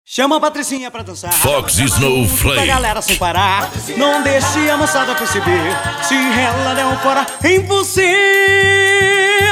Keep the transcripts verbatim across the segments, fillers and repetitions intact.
Chama a Patricinha pra dançar. Fox Snowflake. Da galera sem parar. Não deixe a moçada perceber. Se ela der um fora em você.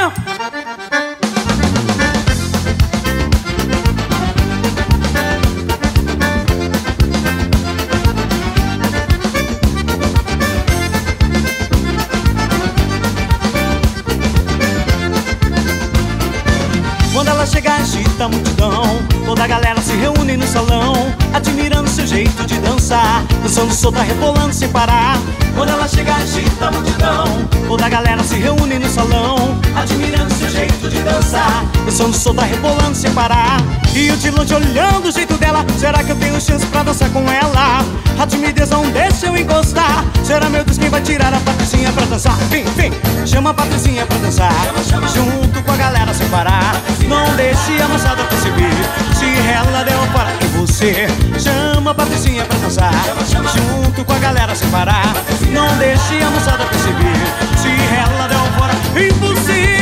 Quando ela chega, agita a multidão. Toda a galera se reúne no salão, admirando seu jeito de dançar, dançando solta, rebolando sem parar. Quando ela chega, agita a multidão. Toda a galera se reúne no salão, admirando seu jeito de dançar, dançando solta, rebolando sem parar. E eu de longe olhando o jeito dela, será que eu tenho chance pra dançar com ela? A timidez não deixa eu encostar. Será, meu Deus, quem vai tirar a Patricinha pra dançar? Vem, vem, chama a Patricinha pra dançar, junto com a galera sem parar. Não deixe a moçada perceber. Se ela der um fora em você, chama a Patricinha pra dançar, junto com a galera sem parar. Não deixe a moçada perceber. Se ela der um fora em você.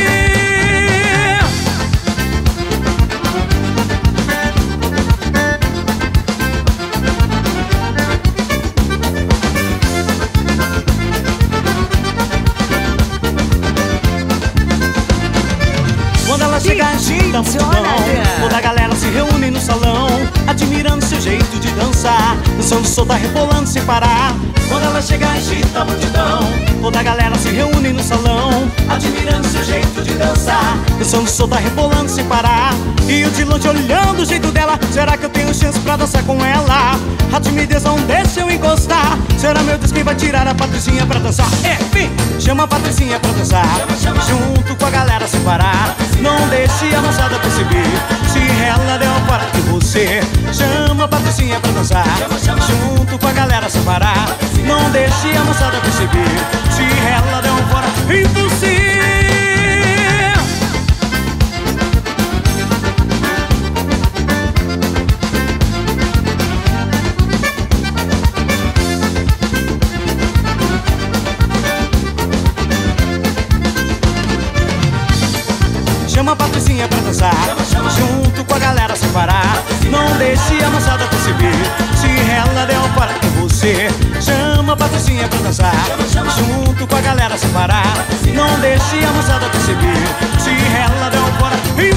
Quando ela chega, agita a multidão. Toda a galera se reúne no salão, admirando seu jeito de dançar, dançando solta, rebolando sem parar. Quando ela chega, agita a multidão. Toda a galera se reúne no salão, admirando seu jeito de dançar, dançando solta, rebolando sem parar. E eu de longe olhando o jeito dela, será que eu tenho chance pra dançar com ela? A timidez não deixa eu encostar. Será, meu Deus, quem vai tirar a Patricinha pra dançar? É, vem, chama a Patricinha pra dançar, junto com a galera sem parar. Não deixe a moçada perceber. Se ela der um fora em você, chama a Patricinha pra dançar, junto com a galera sem parar. Não deixe a moçada perceber. Se ela der um fora em você. Chama a Patricinha pra dançar, junto com a galera sem parar. Não deixe a moçada perceber. Se ela der um fora em você, chama a Patricinha pra dançar, junto com a galera sem parar. Não deixe a moçada perceber. Se ela der um fora em